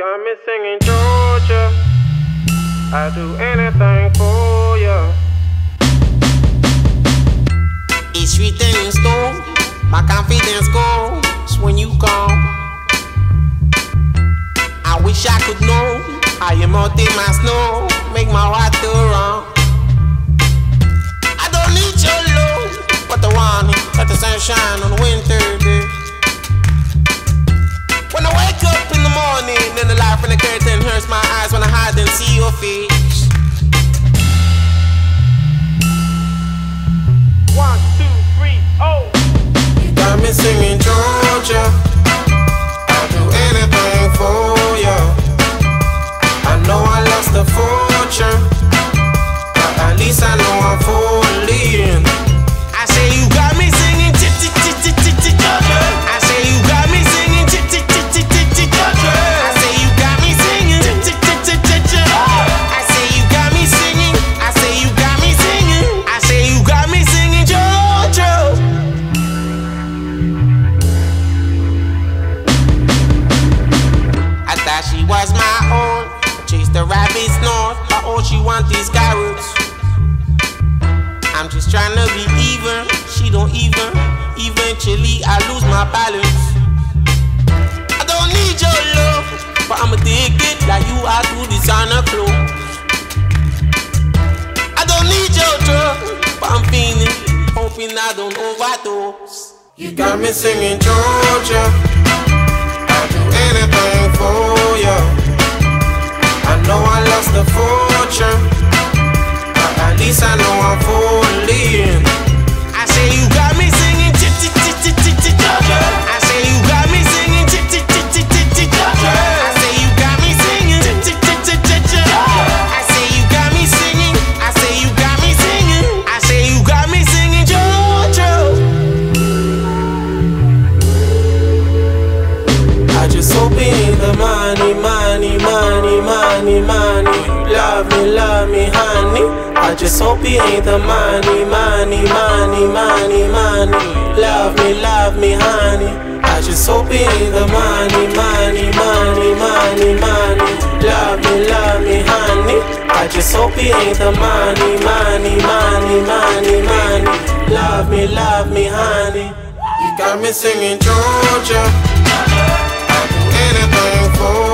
Got me singing Georgia. I do anything for ya. It's written in stone. My confidence goes when you come. I wish I could know how you melt in my snow, make my heart go wrong. I don't need your love, but the warning, let the sunshine on a winter day. When I wake up in the morning, then the light from the curtain hurts my eyes when I hide and see your face. 1, 2, 3, oh. You got me singing Georgia. I'll do anything for ya. I know I lost a fortune, but at least I know I'm falling. I say you got me singing Georgia. I say you got me singing Georgia. I say you got me singing Georgia. I say you got me singing. I say you got me singing. I say you got me singing Georgia. I thought she was my own. Chase the rabbits north, but all she want is carrots. I'm just trying to be even, she don't even. Eventually I lose my balance. I don't need your love, but I'ma dig it like you are to designer clothes. I don't need your drug, but I'm feeling, hoping I don't overdose. You got me singing Georgia. I'll do anything for ya. I know I lost a fortune, but at least I know I'm falling. I say you got me singing Georgia. I say you got me singing Georgia. I say you got me singing Georgia. I say you got me singing. I say you got me singing. I say you got me singing Georgia. I just hope it ain't the money, money, money, money, money. You love me, honey. I just hope it ain't the money, money, money, money, money. Love me, honey. I just hope it ain't the money, money, money, money, money. Love me, honey. I just hope it ain't the money, money, money, money, money. Love me, honey. You got me singing Georgia. I'll do anything for